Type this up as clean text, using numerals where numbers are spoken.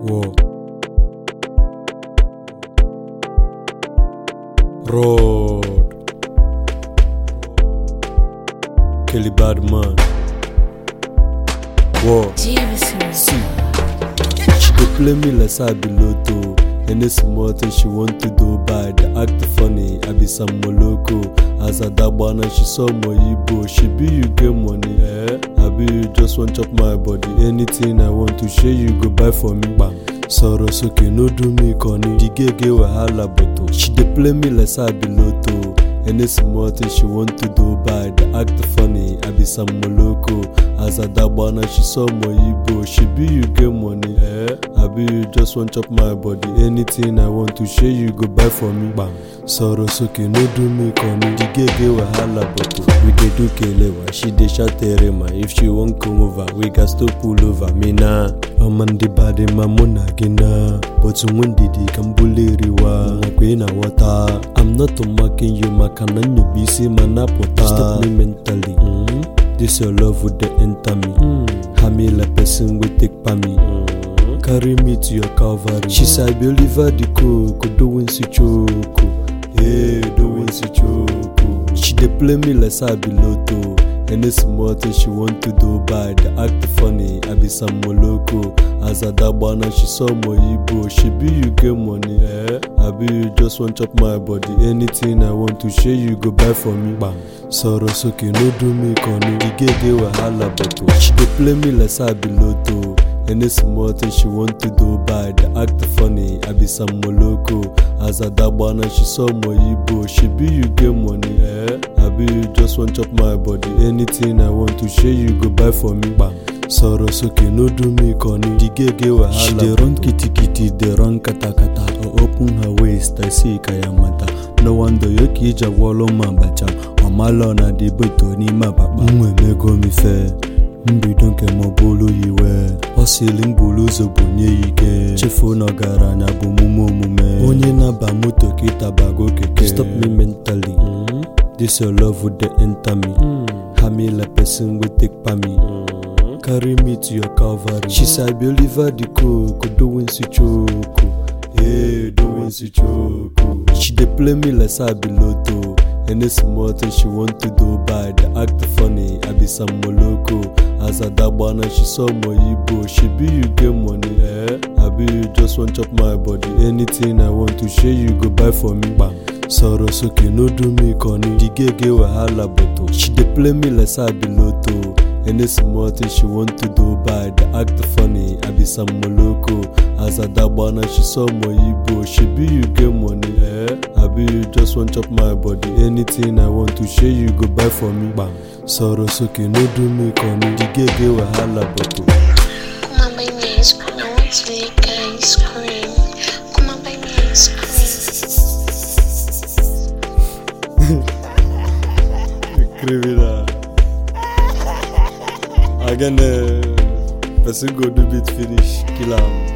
Whoa. Road. Kelly Badman. Whoa. See, she go play me like I be Lotto. Any small thing she want to do bad, act funny, I be some moloko. As a dabana, she saw my Igbo. She be you get money, I be you just want chop my body. Anything I want to share, you go buy for me, bam. Sorrow soke, no do me corny. The gay wahala boto. She dey play me like I be Lotto. Any small thing she want to do bad, act funny, I be some moloko. As a dabana, she saw my Igbo. She be you get money, I be you just want chop my body. Anything I want to share, you go buy for me, bam. Sorrow soke, no do me corny. The gay wahala boto. We dey do kelewa, she dey shout terema. If she won't come over, we got to pull over. Me nah, I'm on the body, my mona gina. But someone did it, can bully riwa. Queen water. I'm not mocking you, my canon, you be see my napota. Stop me mentally. This your love would the enter me. Hami la person will take pa me. Carry me to your Calvary. She said, I believe the coco, doing si choco. Hey, doing si choco. She dey play me like I be Lotto. Any small thing she want to do bad, act funny, I be some moloko. As a dabana, she saw my Igbo. She be you get money, I be you just want chop my body. Anything I want to share, you go buy for me, bam. Sorrow soke, no do me corny. The gay wahala boto. She dey play me like I be Lotto. Any small thing she want to do bad, act funny, I be some moloko. As a dabana, she saw my Igbo. She be you get money, I be you just want chop my body. Anything I want to share, you go buy for me, bam. Sorrow soke, no do me corny. The gay wahala. She dey run kitty kitty, dey run kata kata. I open her waist, I see kayamata. No wonder yoki jawolo mabacha. Omalo na di beto ni mababa. Mego mi fe. Mbidonke mobolo yiwe. Osiling bulu zobunye ike. Chefo no garanya bumumo mume. Onye na ba moto kita bago keke. Stop me mentally. This your love would the enter me. Hami la person will take pa me. Carry me to your Calvary. She said, I believe the coco, doing si choco. Hey, doing si choco. She dey play me like I be Lotto. Any small thing she want to do bad, act funny, I be some moloko. As a dabana, she saw my Igbo. She be you get money, I be you just want chop my body. Anything I want to share, you go buy for me, bam. Sorrow soke, no do me corny. The gay wahala boto. She dey play me like I be Lotto. Any small thing she want to do bad, act funny, I be some moloko. As a dabana, she saw my Igbo. She be you get money, I be you just want chop my body. Anything I want to share, you go buy for me, bam. Sorrow soke, no do me corny. The gay wahala boto. Come on, buy me ice cream. I want to lick ice cream. Come on, buy me ice cream. Criminal. Again, person go do bit finish, kill am.